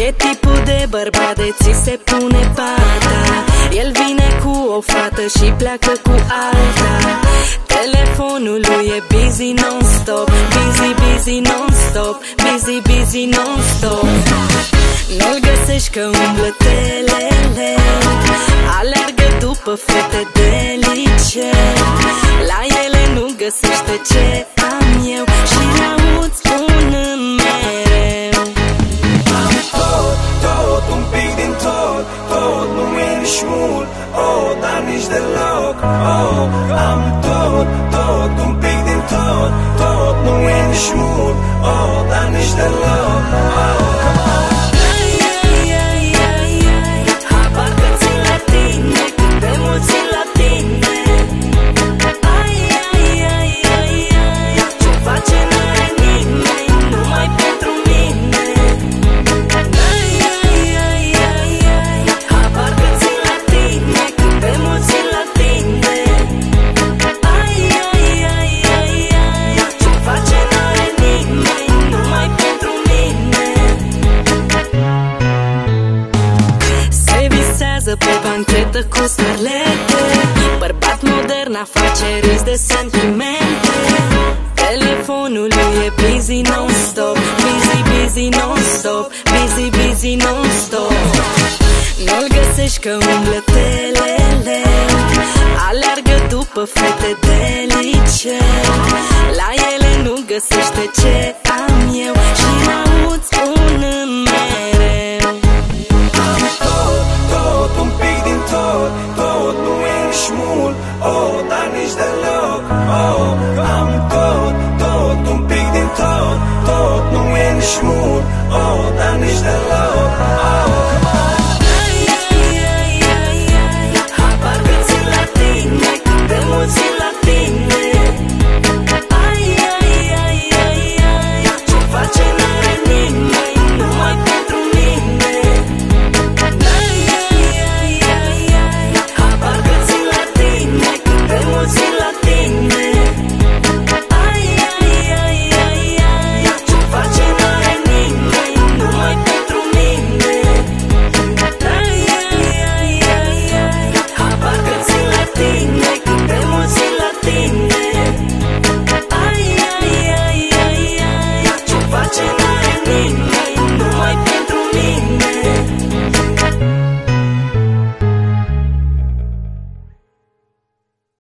E tipul de bărbat de ți se pune pata. El vine cu o fată și pleacă cu alta. Telefonul lui e busy non-stop, busy, busy non-stop, busy, busy non-stop. Nu-l găsești că umblă telele, alergă după fete de liceu. La ele nu găsește ce am eu și l-aud spunând mereu: am tot, tot, un pic din tot, tot, nu e nici mult, oh, dar nici deloc, oh. Am tot, tot, un pic din tot, tot, nu e nici mult, oh, dar nici deloc, oh. Pe banchetă cu starlete, bărbat modern, afaceriți de sentimente. Telefonul lui e busy non-stop, busy, busy non-stop, busy, busy non-stop. Nu-l găsești că umblă telele, alergă după fete de liceu. La ele nu găsește ce am eu și l-aud spunând mereu: un pic din tot, tot, nu e nici mult, oh, dar nici deloc, oh. Am tot, tot, un pic din tot, tot, nu e nici mult, oh, dar nici deloc, oh. Habar că țin la tine, cât de mult țin la tine. Ce face n-are nimeni, numai pentru mine. Țin la tine, ce face n-are nimeni, numai pentru mine. Habar că țin la tine, cât de mult țin la tine. Ce face n-are nimeni, numai pentru mine.